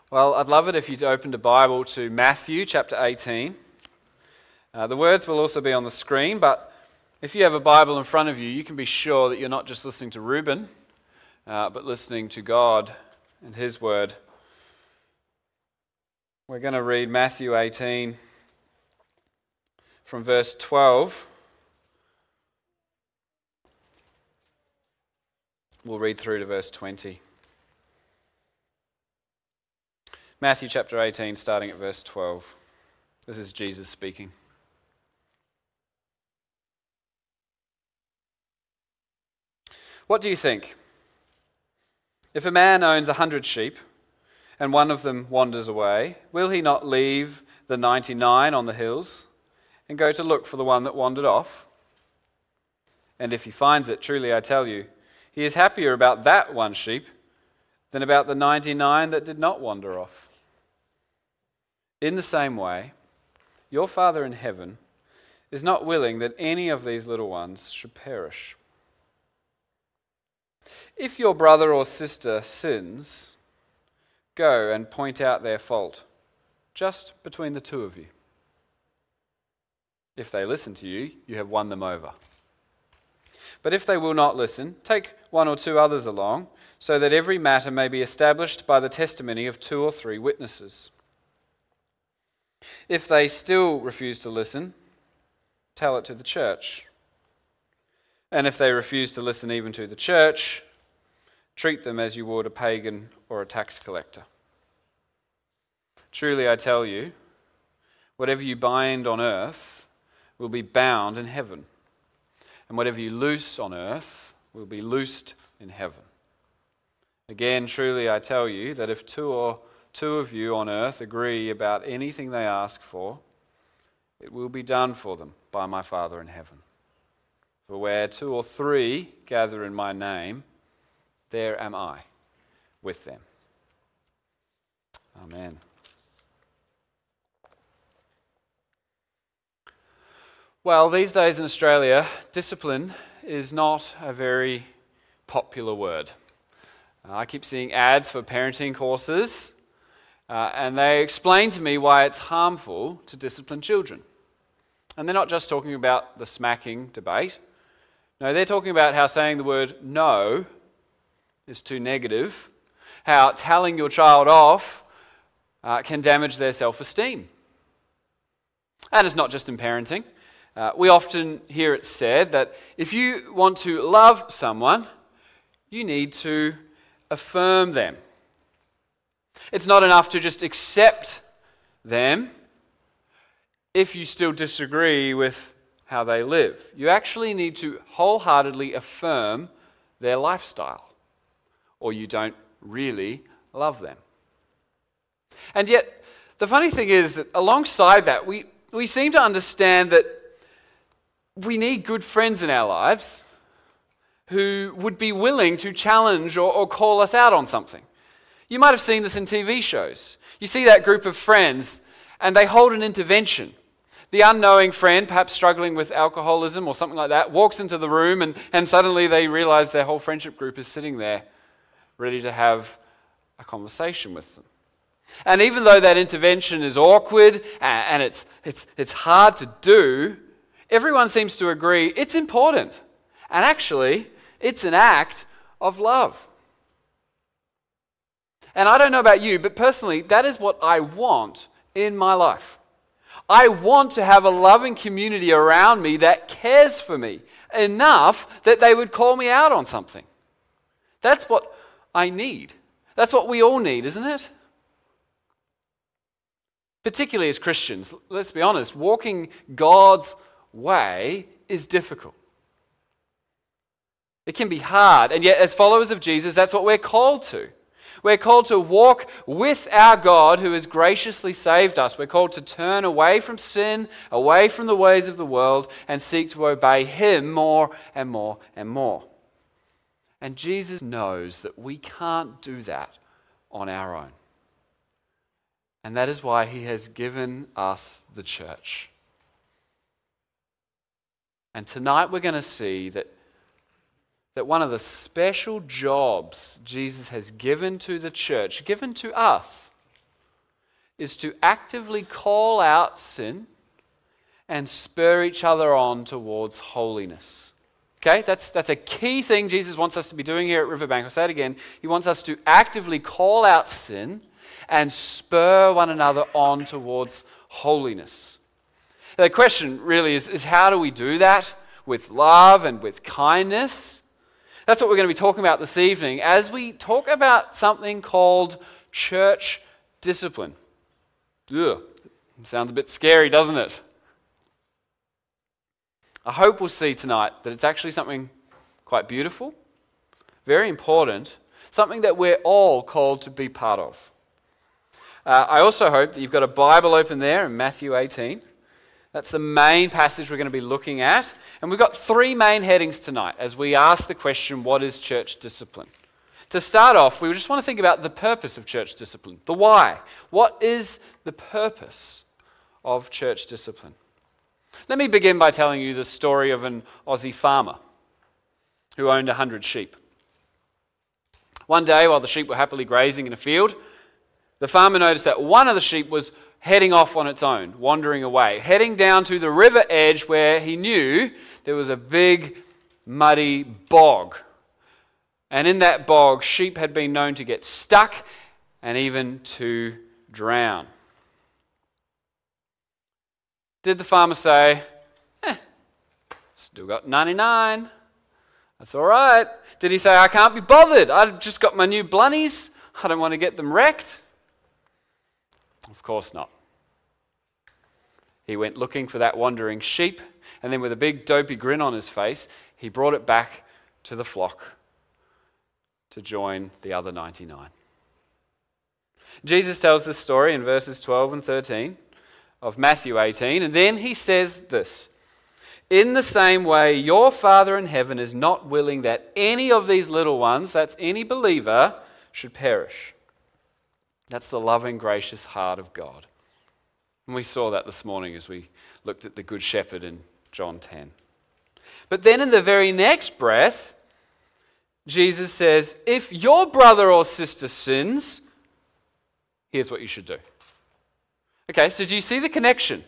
Well, I'd love it if you'd opened a Bible to Matthew chapter 18. The words will also be on the screen, but if you have a Bible in front of you, you can be sure that you're not just listening to Reuben, but listening to God and His Word. We're going to read Matthew 18 from verse 12. We'll read through to verse 20. Matthew chapter 18, starting at verse 12. This is Jesus speaking. What do you think? If a man owns 100 sheep, and one of them wanders away, will he not leave the 99 on the hills, and go to look for the one that wandered off? And if he finds it, truly I tell you, he is happier about that one sheep than about the 99 that did not wander off. In the same way, your Father in heaven is not willing that any of these little ones should perish. If your brother or sister sins, go and point out their fault, just between the two of you. If they listen to you, you have won them over. But if they will not listen, take one or two others along, so that every matter may be established by the testimony of 2 or 3 witnesses. If they still refuse to listen, tell it to the church. And if they refuse to listen even to the church, treat them as you would a pagan or a tax collector. Truly I tell you, whatever you bind on earth will be bound in heaven, and whatever you loose on earth will be loosed in heaven. Again, truly I tell you that if two of you on earth agree about anything they ask for, it will be done for them by my Father in heaven. For where 2 or 3 gather in my name, there am I with them. Amen. Well, these days in Australia, discipline is not a very popular word. I keep seeing ads for parenting courses, and they explain to me why it's harmful to discipline children. And they're not just talking about the smacking debate. No, they're talking about how saying the word no is too negative, how telling your child off can damage their self-esteem. And it's not just in parenting. We often hear it said that if you want to love someone, you need to affirm them. It's not enough to just accept them if you still disagree with how they live. You actually need to wholeheartedly affirm their lifestyle, or you don't really love them. And yet, the funny thing is that alongside that, we seem to understand that we need good friends in our lives who would be willing to challenge or call us out on something. You might have seen this in TV shows. You see that group of friends and they hold an intervention. The unknowing friend, perhaps struggling with alcoholism or something like that, walks into the room and suddenly they realize their whole friendship group is sitting there ready to have a conversation with them. And even though that intervention is awkward and it's hard to do, everyone seems to agree it's important. And actually, it's an act of love. And I don't know about you, but personally, that is what I want in my life. I want to have a loving community around me that cares for me enough that they would call me out on something. That's what I need. That's what we all need, isn't it? Particularly as Christians, let's be honest, walking God's way is difficult. It can be hard, and yet as followers of Jesus, that's what we're called to. We're called to walk with our God who has graciously saved us. We're called to turn away from sin, away from the ways of the world, and seek to obey Him more and more and more. And Jesus knows that we can't do that on our own. And that is why He has given us the church. And tonight we're going to see that one of the special jobs Jesus has given to the church, given to us, is to actively call out sin and spur each other on towards holiness. Okay, that's a key thing Jesus wants us to be doing here at Riverbank. I'll say it again. He wants us to actively call out sin and spur one another on towards holiness. The question really is how do we do that? With love and with kindness? That's what we're going to be talking about this evening as we talk about something called church discipline. Ugh, sounds a bit scary, doesn't it? I hope we'll see tonight that it's actually something quite beautiful, very important, something that we're all called to be part of. I also hope that you've got a Bible open there in Matthew 18. That's the main passage we're going to be looking at. And we've got three main headings tonight as we ask the question, what is church discipline? To start off, we just want to think about the purpose of church discipline, the why. What is the purpose of church discipline? Let me begin by telling you the story of an Aussie farmer who owned 100 sheep. One day, while the sheep were happily grazing in a field, the farmer noticed that one of the sheep was heading off on its own, wandering away, heading down to the river edge where he knew there was a big, muddy bog. And in that bog, sheep had been known to get stuck and even to drown. Did the farmer say, still got 99, that's all right? Did he say, I can't be bothered, I've just got my new blunnies, I don't want to get them wrecked? Of course not. He went looking for that wandering sheep, and then with a big dopey grin on his face, he brought it back to the flock to join the other 99. Jesus tells this story in verses 12 and 13 of Matthew 18, and then he says this, in the same way, your Father in heaven is not willing that any of these little ones, that's any believer, should perish. That's the loving, gracious heart of God. And we saw that this morning as we looked at the Good Shepherd in John 10. But then in the very next breath, Jesus says, if your brother or sister sins, here's what you should do. Okay, so do you see the connection?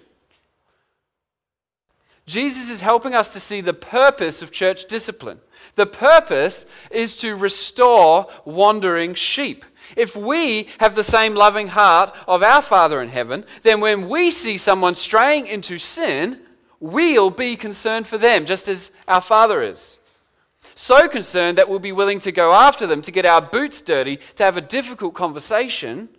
Jesus is helping us to see the purpose of church discipline. The purpose is to restore wandering sheep. If we have the same loving heart of our Father in heaven, then when we see someone straying into sin, we'll be concerned for them, just as our Father is. So concerned that we'll be willing to go after them, to get our boots dirty, to have a difficult conversation,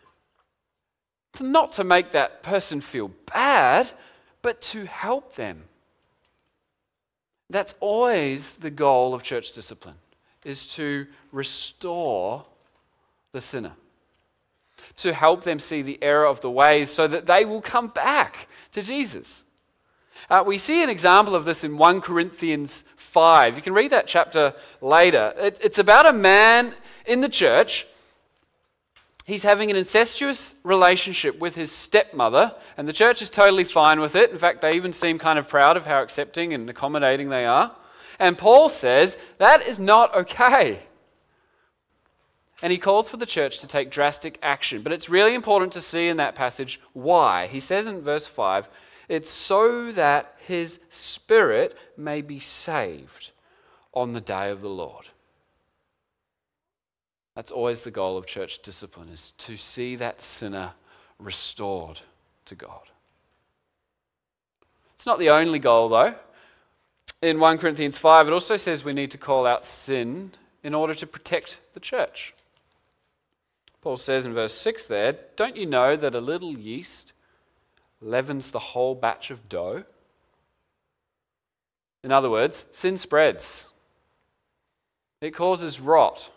not to make that person feel bad, but to help them. That's always the goal of church discipline, is to restore the sinner, to help them see the error of the ways so that they will come back to Jesus. We see an example of this in 1 Corinthians 5. You can read that chapter later. It's about a man in the church. He's having an incestuous relationship with his stepmother, and the church is totally fine with it. In fact, they even seem kind of proud of how accepting and accommodating they are. And Paul says that is not okay. And he calls for the church to take drastic action. But it's really important to see in that passage why. He says in verse 5, it's so that his spirit may be saved on the day of the Lord. That's always the goal of church discipline, is to see that sinner restored to God. It's not the only goal, though. In 1 Corinthians 5, it also says we need to call out sin in order to protect the church. Paul says in verse 6 there, don't you know that a little yeast leavens the whole batch of dough? In other words, sin spreads. It causes rot.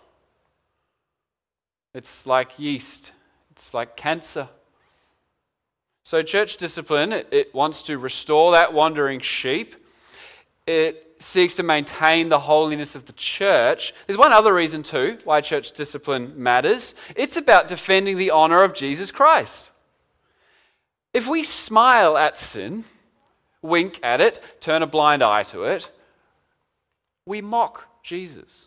It's like yeast. It's like cancer. So church discipline, it wants to restore that wandering sheep. It seeks to maintain the holiness of the church. There's one other reason too why church discipline matters. It's about defending the honor of Jesus Christ. If we smile at sin, wink at it, turn a blind eye to it, we mock Jesus.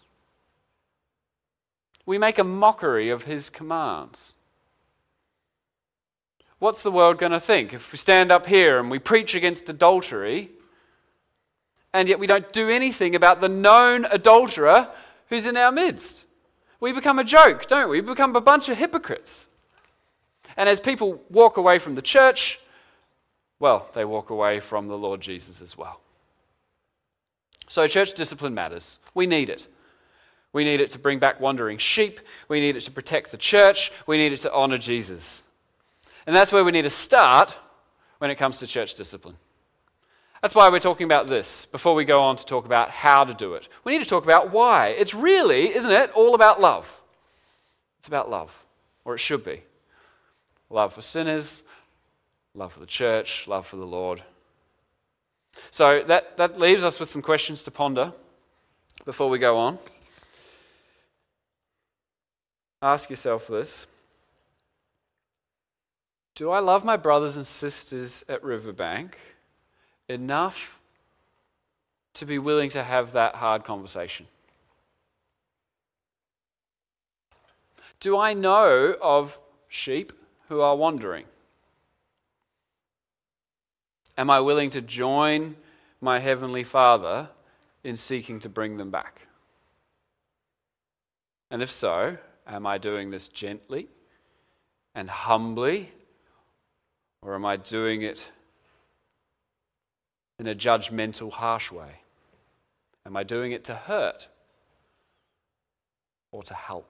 We make a mockery of his commands. what's the world going to think if we stand up here and we preach against adultery, and yet we don't do anything about the known adulterer who's in our midst? We become a joke, don't we? We become a bunch of hypocrites. And as people walk away from the church, well, they walk away from the Lord Jesus as well. So church discipline matters. We need it. We need it to bring back wandering sheep. We need it to protect the church. We need it to honor Jesus. And that's where we need to start when it comes to church discipline. That's why we're talking about this before we go on to talk about how to do it. We need to talk about why. It's really, isn't it, all about love. It's about love, or it should be. Love for sinners, love for the church, love for the Lord. So that leaves us with some questions to ponder before we go on. Ask yourself this. Do I love my brothers and sisters at Riverbank enough to be willing to have that hard conversation? Do I know of sheep who are wandering? Am I willing to join my Heavenly Father in seeking to bring them back? And if so, am I doing this gently and humbly, or am I doing it in a judgmental, harsh way? Am I doing it to hurt or to help?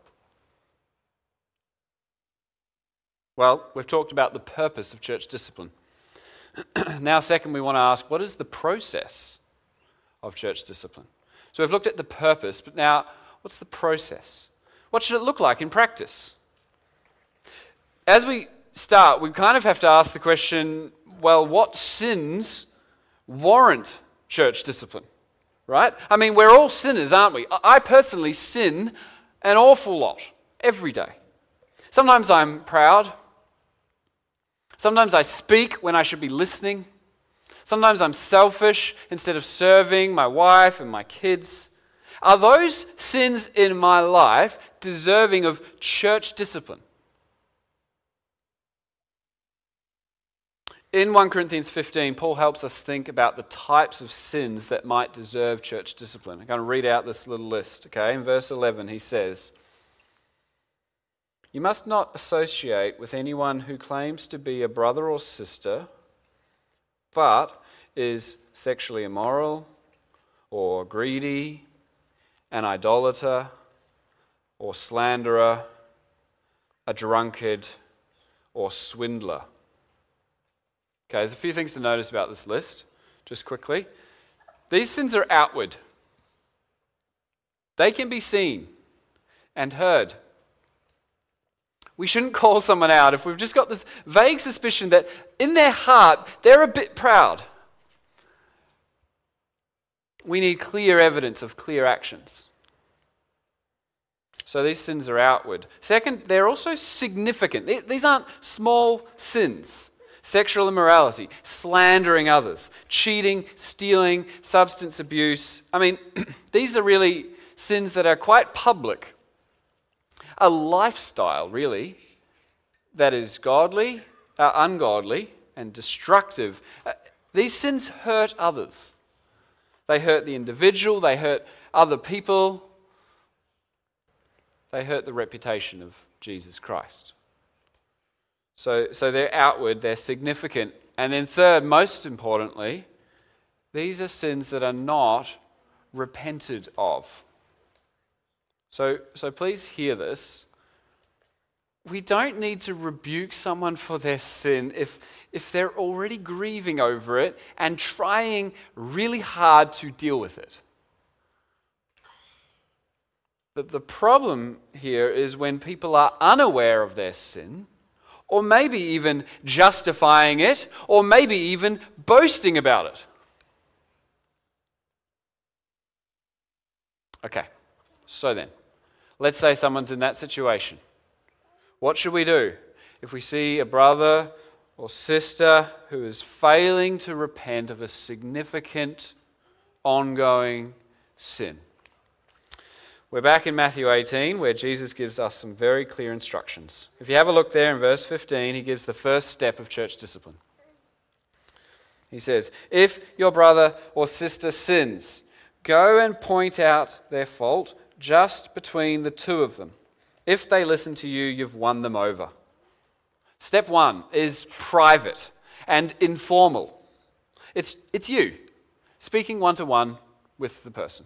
Well, we've talked about the purpose of church discipline. Now, second, we want to ask, what is the process of church discipline? So we've looked at the purpose, but now, what's the process? What should it look like in practice? As we start, we kind of have to ask the question, well, what sins warrant church discipline? Right? I mean, we're all sinners, aren't we? I personally sin an awful lot every day. Sometimes I'm proud. Sometimes I speak when I should be listening. Sometimes I'm selfish instead of serving my wife and my kids. Are those sins in my life deserving of church discipline? In 1 Corinthians 15, Paul helps us think about the types of sins that might deserve church discipline. I'm going to read out this little list, okay? In verse 11, he says, "You must not associate with anyone who claims to be a brother or sister, but is sexually immoral, or greedy, an idolater, or slanderer, a drunkard, or swindler." Okay, there's a few things to notice about this list, just quickly. These sins are outward. They can be seen and heard. We shouldn't call someone out if we've just got this vague suspicion that in their heart they're a bit proud. We need clear evidence of clear actions. So these sins are outward. Second, they're also significant. These aren't small sins. Sexual immorality, slandering others, cheating, stealing, substance abuse. I mean, these are really sins that are quite public. A lifestyle, really, that is ungodly, and destructive. These sins hurt others. They hurt the individual, they hurt other people, they hurt the reputation of Jesus Christ. So they're outward, they're significant. And then third, most importantly, these are sins that are not repented of. So please hear this. We don't need to rebuke someone for their sin if they're already grieving over it and trying really hard to deal with it. But the problem here is when people are unaware of their sin, or maybe even justifying it, or maybe even boasting about it. Okay, so then, let's say someone's in that situation. What should we do if we see a brother or sister who is failing to repent of a significant, ongoing sin? We're back in Matthew 18, where Jesus gives us some very clear instructions. If you have a look there in verse 15, he gives the first step of church discipline. He says, "If your brother or sister sins, go and point out their fault just between the two of them. If they listen to you, you've won them over." Step one is private and informal. It's you speaking one-to-one with the person.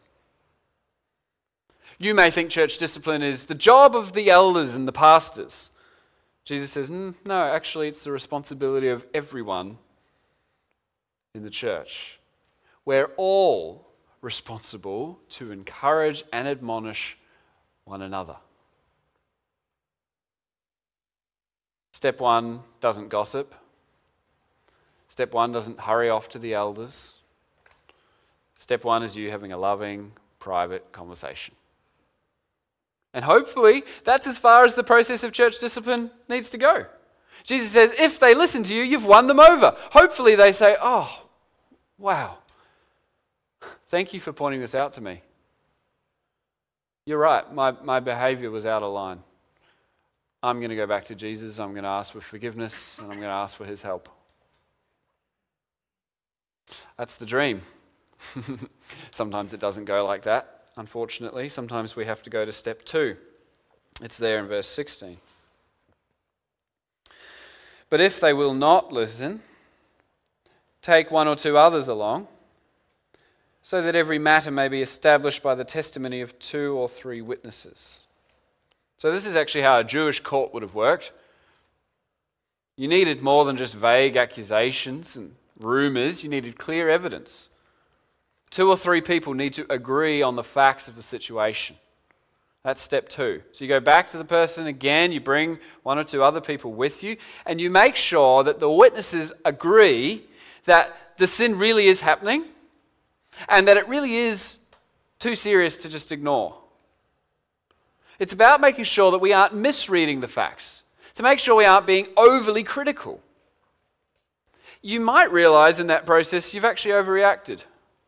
You may think church discipline is the job of the elders and the pastors. Jesus says, no, actually it's the responsibility of everyone in the church. We're all responsible to encourage and admonish one another. Step one doesn't gossip. Step one doesn't hurry off to the elders. Step one is you having a loving, private conversation. And hopefully, that's as far as the process of church discipline needs to go. Jesus says, if they listen to you, you've won them over. Hopefully they say, oh, wow, thank you for pointing this out to me. You're right, my behavior was out of line. I'm going to go back to Jesus, I'm going to ask for forgiveness, and I'm going to ask for his help. That's the dream. Sometimes it doesn't go like that. Unfortunately, sometimes we have to go to step 2. It's there in verse 16. But if they will not listen, take 1 or 2 others along, so that every matter may be established by the testimony of 2 or 3 witnesses. So this is actually how a Jewish court would have worked. You needed more than just vague accusations and rumors, you needed clear evidence. 2 or 3 people need to agree on the facts of the situation. That's step 2. So you go back to the person again, you bring 1 or 2 other people with you, and you make sure that the witnesses agree that the sin really is happening and that it really is too serious to just ignore. It's about making sure that we aren't misreading the facts, to make sure we aren't being overly critical. You might realize in that process you've actually overreacted.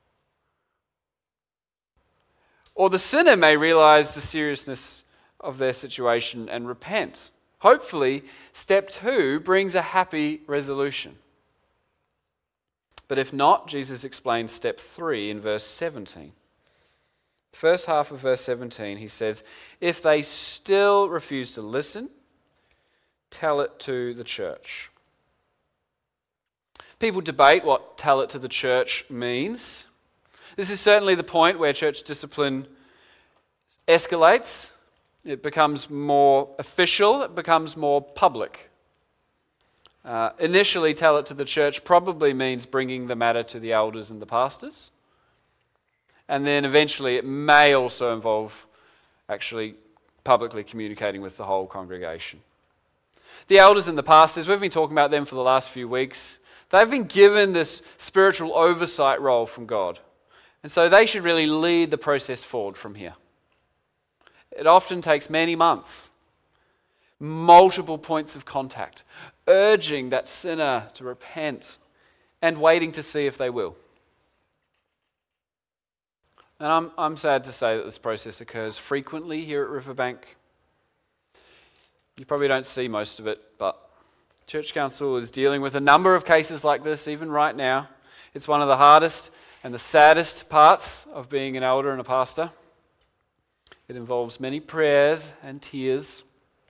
Or the sinner may realize the seriousness of their situation and repent. Hopefully, step 2 brings a happy resolution. But if not, Jesus explains step 3 in verse 17. The first half of verse 17, he says, if they still refuse to listen, tell it to the church. People debate what tell it to the church means. This is certainly the point where church discipline escalates. It becomes more official, it becomes more public. Initially, tell it to the church probably means bringing the matter to the elders and the pastors. And then eventually it may also involve actually publicly communicating with the whole congregation. The elders and the pastors, we've been talking about them for the last few weeks. They've been given this spiritual oversight role from God. And so they should really lead the process forward from here. It often takes many months, multiple points of contact, urging that sinner to repent and waiting to see if they will. And I'm sad to say that this process occurs frequently here at Riverbank. You probably don't see most of it, but Church Council is dealing with a number of cases like this even right now. It's one of the hardest and the saddest parts of being an elder and a pastor. It involves many prayers and tears.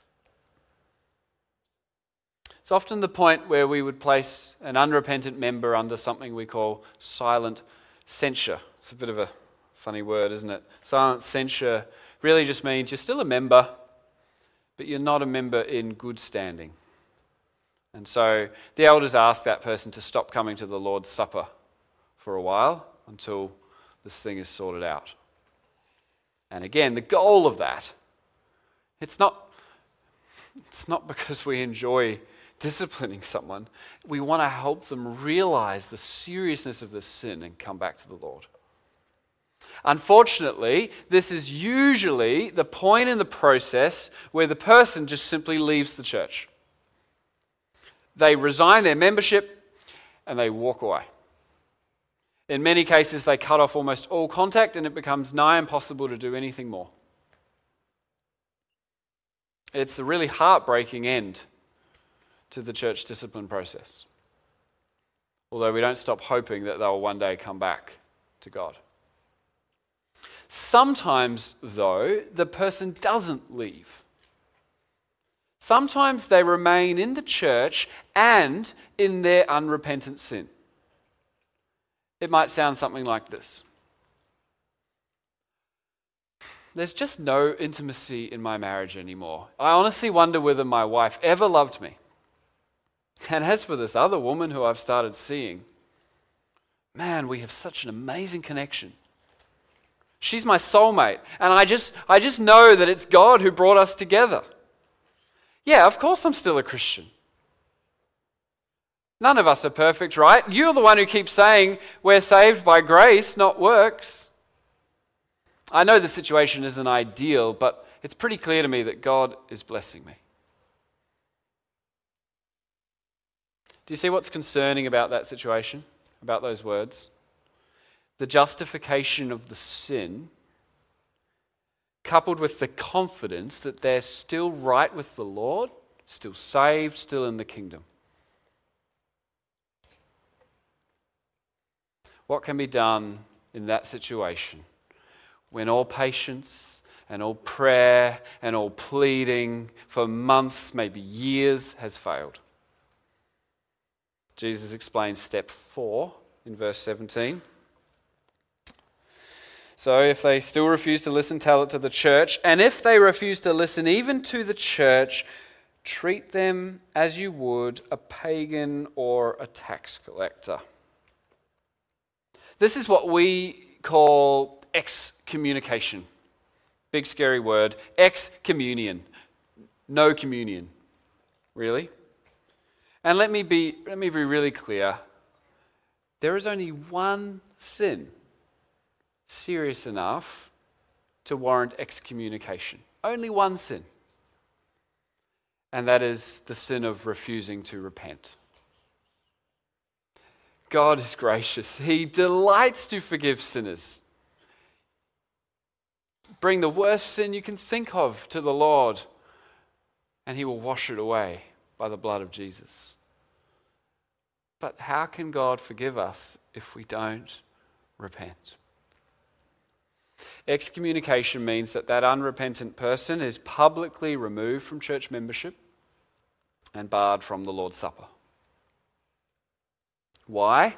It's often the point where we would place an unrepentant member under something we call silent censure. It's a bit of a funny word, isn't it? Silent censure really just means you're still a member, but you're not a member in good standing. And so the elders ask that person to stop coming to the Lord's Supper for a while until this thing is sorted out. And again, the goal of that, it's not because we enjoy disciplining someone. We want to help them realize the seriousness of the sin and come back to the Lord. Unfortunately, this is usually the point in the process where the person just simply leaves the church. They resign their membership and they walk away. In many cases, they cut off almost all contact and it becomes nigh impossible to do anything more. It's a really heartbreaking end to the church discipline process. Although we don't stop hoping that they'll one day come back to God. Sometimes, though, the person doesn't leave. Sometimes they remain in the church and in their unrepentant sin. It might sound something like this. There's just no intimacy in my marriage anymore. I honestly wonder whether my wife ever loved me. And as for this other woman who I've started seeing, man, we have such an amazing connection. She's my soulmate, and I just know that it's God who brought us together. Yeah, of course I'm still a Christian. None of us are perfect, right? You're the one who keeps saying we're saved by grace, not works. I know the situation isn't ideal, but it's pretty clear to me that God is blessing me. Do you see what's concerning about that situation, about those words? The justification of the sin, coupled with the confidence that they're still right with the Lord, still saved, still in the kingdom. What can be done in that situation when all patience and all prayer and all pleading for months, maybe years, has failed? Jesus explains step 4 in verse 17. So if they still refuse to listen, tell it to the church. And if they refuse to listen even to the church, treat them as you would a pagan or a tax collector. This is what we call excommunication. Big scary word. Excommunion. No communion. Really? And let me be really clear. There is only one sin serious enough to warrant excommunication. Only one sin. And that is the sin of refusing to repent. God is gracious. He delights to forgive sinners. Bring the worst sin you can think of to the Lord, and He will wash it away by the blood of Jesus. But how can God forgive us if we don't repent? Excommunication means that unrepentant person is publicly removed from church membership and barred from the Lord's Supper. Why?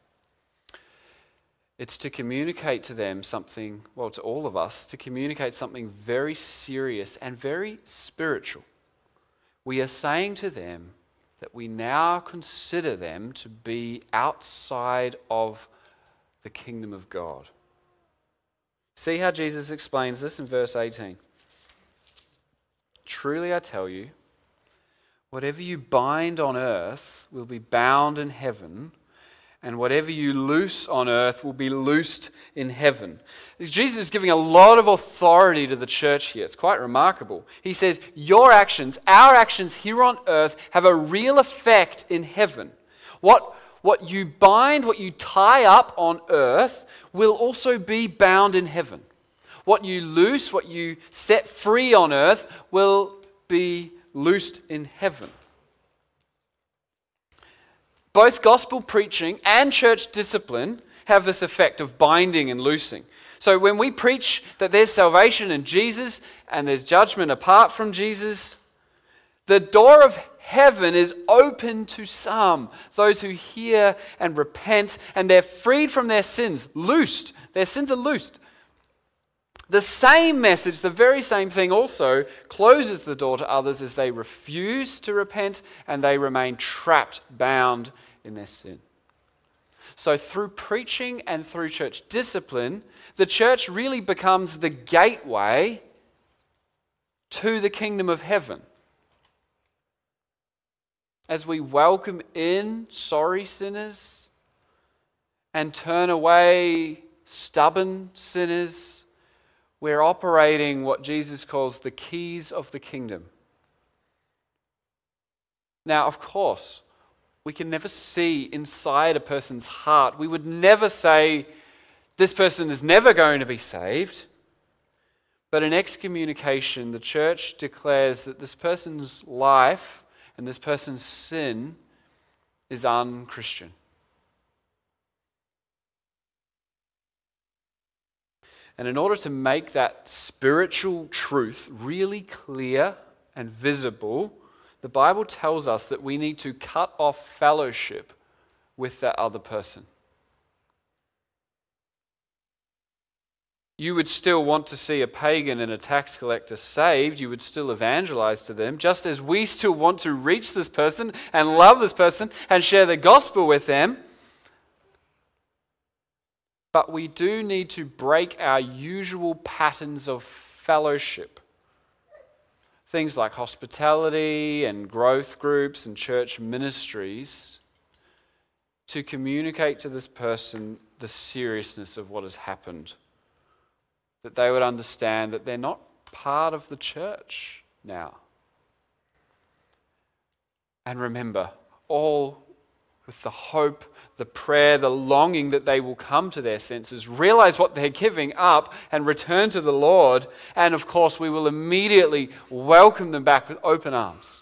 It's to communicate to them something, well, to all of us, to communicate something very serious and very spiritual. We are saying to them that we now consider them to be outside of the kingdom of God. See how Jesus explains this in verse 18. Truly I tell you, whatever you bind on earth will be bound in heaven, and whatever you loose on earth will be loosed in heaven. Jesus is giving a lot of authority to the church here. It's quite remarkable. He says, your actions, our actions here on earth have a real effect in heaven. What you bind, what you tie up on earth will also be bound in heaven. What you loose, what you set free on earth will be loosed in heaven. Both gospel preaching and church discipline have this effect of binding and loosing. So when we preach that there's salvation in Jesus and there's judgment apart from Jesus, the door of heaven is open to some, those who hear and repent, and they're freed from their sins, loosed. Their sins are loosed. The same message, the very same thing also closes the door to others as they refuse to repent and they remain trapped, bound in their sin. So through preaching and through church discipline, the church really becomes the gateway to the kingdom of heaven. As we welcome in sorry sinners and turn away stubborn sinners, we're operating what Jesus calls the keys of the kingdom. Now, of course, we can never see inside a person's heart. We would never say, this person is never going to be saved. But in excommunication, the church declares that this person's life and this person's sin is unchristian. And in order to make that spiritual truth really clear and visible, the Bible tells us that we need to cut off fellowship with that other person. You would still want to see a pagan and a tax collector saved. You would still evangelize to them, just as we still want to reach this person and love this person and share the gospel with them. But we do need to break our usual patterns of fellowship. Things like hospitality and growth groups and church ministries, to communicate to this person the seriousness of what has happened. That they would understand that they're not part of the church now. And remember, all with the hope, the prayer, the longing that they will come to their senses, realize what they're giving up, and return to the Lord. And of course, we will immediately welcome them back with open arms.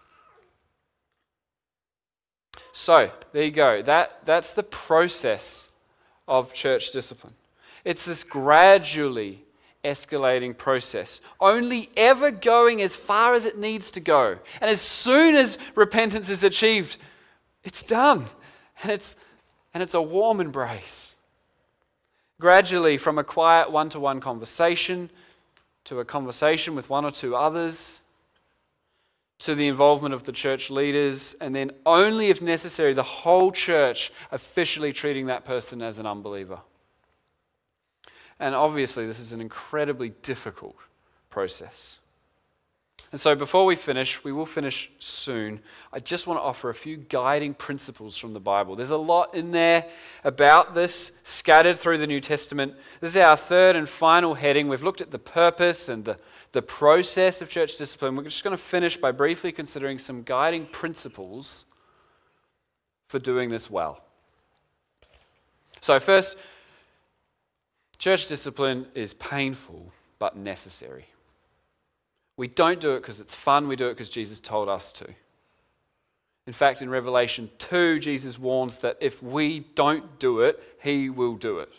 So, there you go. That's the process of church discipline. It's this gradually escalating process, only ever going as far as it needs to go. And as soon as repentance is achieved, it's done. And it's a warm embrace. Gradually, from a quiet one-to-one conversation to a conversation with one or two others, to the involvement of the church leaders, and then only if necessary, the whole church officially treating that person as an unbeliever. And obviously, this is an incredibly difficult process. And so before we finish, we will finish soon, I just want to offer a few guiding principles from the Bible. There's a lot in there about this, scattered through the New Testament. This is our third and final heading. We've looked at the purpose and the process of church discipline. We're just going to finish by briefly considering some guiding principles for doing this well. So first, church discipline is painful but necessary. We don't do it because it's fun, we do it because Jesus told us to. In fact, in Revelation 2, Jesus warns that if we don't do it, he will do it.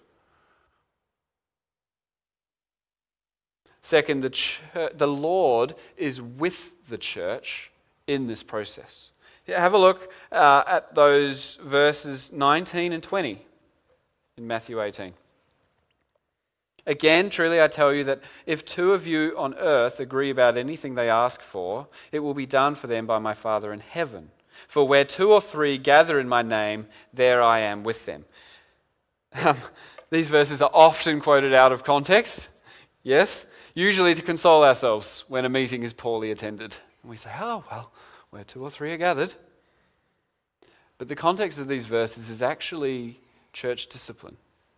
Second, the Lord is with the church in this process. Have a look at those verses 19 and 20 in Matthew 18. Again, truly I tell you that if two of you on earth agree about anything they ask for, it will be done for them by my Father in heaven. For where two or three gather in my name, there I am with them. These verses are often quoted out of context, yes, usually to console ourselves when a meeting is poorly attended. And we say, oh, well, where two or three are gathered. But the context of these verses is actually church discipline.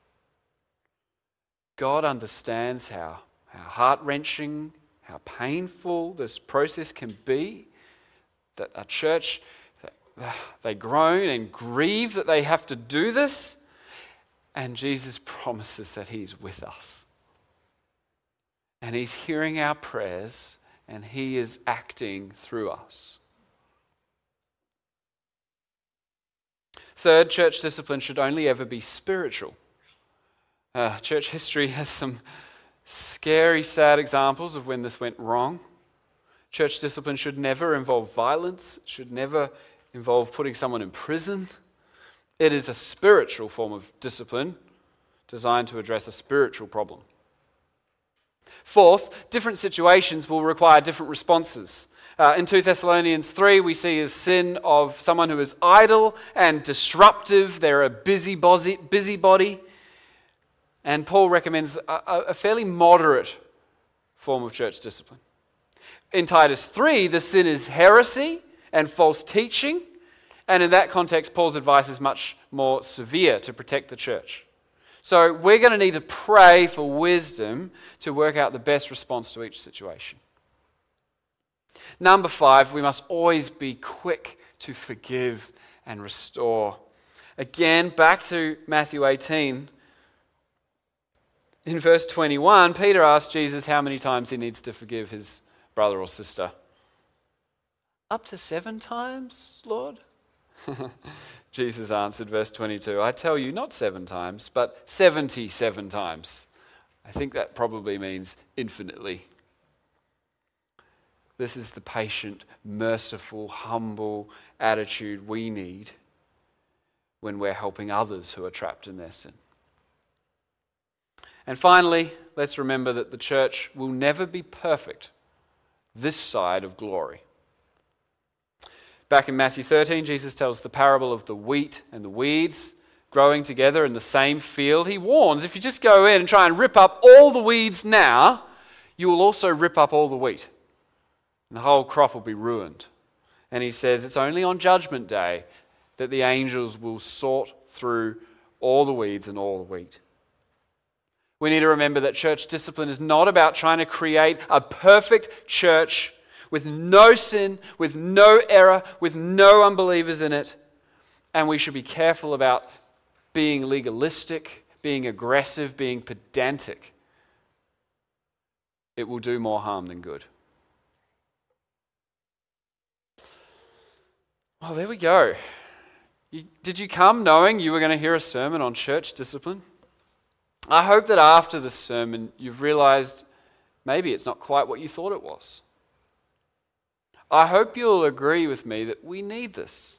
God understands how heart-wrenching, how painful this process can be, that a church, they groan and grieve that they have to do this, and Jesus promises that he's with us. And he's hearing our prayers, and he is acting through us. Third, church discipline should only ever be spiritual. Church history has some scary, sad examples of when this went wrong. Church discipline should never involve violence, should never involve putting someone in prison. It is a spiritual form of discipline designed to address a spiritual problem. Fourth, different situations will require different responses. In 2 Thessalonians 3, we see a sin of someone who is idle and disruptive. They're a busybody. And Paul recommends a fairly moderate form of church discipline. In Titus 3, the sin is heresy and false teaching. And in that context, Paul's advice is much more severe to protect the church. So we're going to need to pray for wisdom to work out the best response to each situation. Number 5, we must always be quick to forgive and restore. Again, back to Matthew 18. In verse 21, Peter asks Jesus how many times he needs to forgive his brother or sister. Up to 7 times, Lord? Jesus answered, verse 22, I tell you, not 7 times, but 77 times. I think that probably means infinitely. This is the patient, merciful, humble attitude we need when we're helping others who are trapped in their sin. And finally, let's remember that the church will never be perfect this side of glory. Back in Matthew 13, Jesus tells the parable of the wheat and the weeds growing together in the same field. He warns, if you just go in and try and rip up all the weeds now, you will also rip up all the wheat. And the whole crop will be ruined. And he says it's only on Judgment Day that the angels will sort through all the weeds and all the wheat. We need to remember that church discipline is not about trying to create a perfect church with no sin, with no error, with no unbelievers in it. And we should be careful about being legalistic, being aggressive, being pedantic. It will do more harm than good. Well, there we go. Did you come knowing you were going to hear a sermon on church discipline? I hope that after this sermon you've realized maybe it's not quite what you thought it was. I hope you'll agree with me that we need this.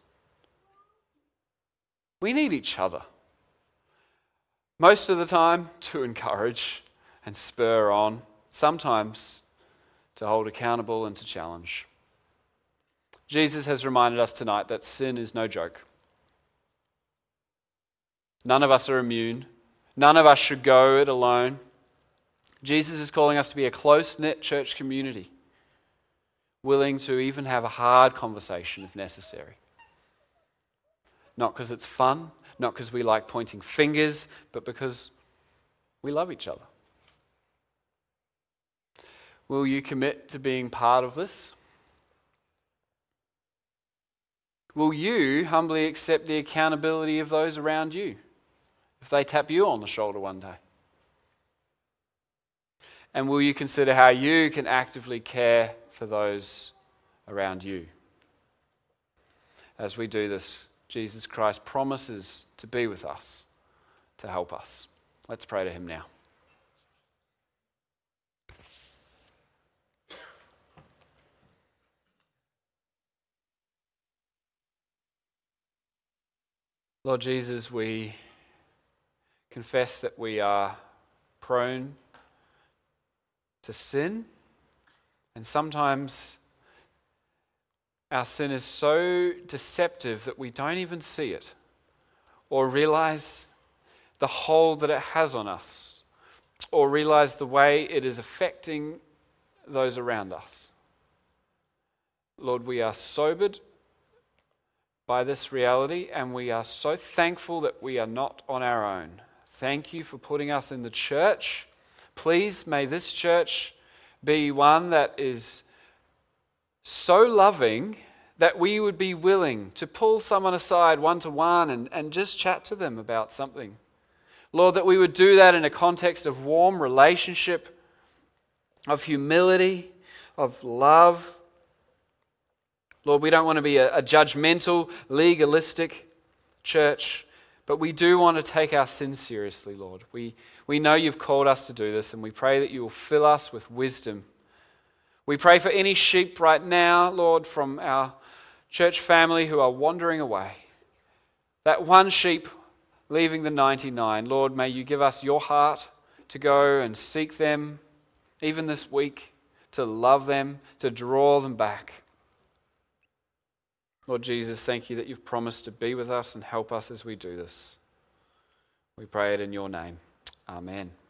We need each other. Most of the time to encourage and spur on, sometimes to hold accountable and to challenge. Jesus has reminded us tonight that sin is no joke. None of us are immune. None of us should go it alone. Jesus is calling us to be a close-knit church community, willing to even have a hard conversation if necessary. Not because it's fun, not because we like pointing fingers, but because we love each other. Will you commit to being part of this? Will you humbly accept the accountability of those around you if they tap you on the shoulder one day? And will you consider how you can actively care for those around you? As we do this, Jesus Christ promises to be with us, to help us. Let's pray to him now. Lord Jesus, we confess that we are prone to sin, and sometimes our sin is so deceptive that we don't even see it or realize the hold that it has on us or realize the way it is affecting those around us. Lord, we are sobered by this reality, and we are so thankful that we are not on our own. Thank you for putting us in the church. Please, may this church be one that is so loving that we would be willing to pull someone aside one-to-one and just chat to them about something. Lord, that we would do that in a context of warm relationship, of humility, of love. Lord, we don't want to be a judgmental, legalistic church, but we do want to take our sin seriously, Lord. We know you've called us to do this, and we pray that you will fill us with wisdom. We pray for any sheep right now, Lord, from our church family who are wandering away. That one sheep leaving the 99. Lord, may you give us your heart to go and seek them, even this week, to love them, to draw them back. Lord Jesus, thank you that you've promised to be with us and help us as we do this. We pray it in your name. Amen.